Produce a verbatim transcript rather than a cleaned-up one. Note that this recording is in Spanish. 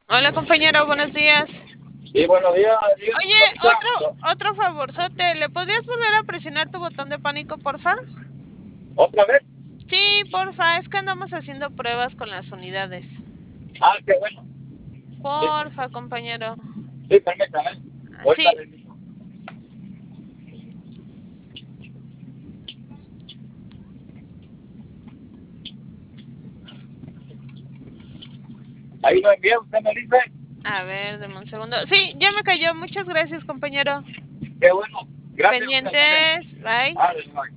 Hola compañero, buenos días. Sí, buenos días, dígame, Oye, señorita. otro, otro favorzote, ¿le podrías volver a presionar tu botón de pánico, porfa? ¿Otra vez? Sí, porfa, es que andamos haciendo pruebas con las unidades. Ah, qué bueno. Sí, Porfa, compañero. sí, permítame. Ahorita Sí, le digo. Ahí lo envié, usted me dice. a ver, deme un segundo. Sí, ya me cayó. Muchas gracias, compañero. Qué bueno. Gracias a usted, ¿vale? Pendientes, bye. Ah,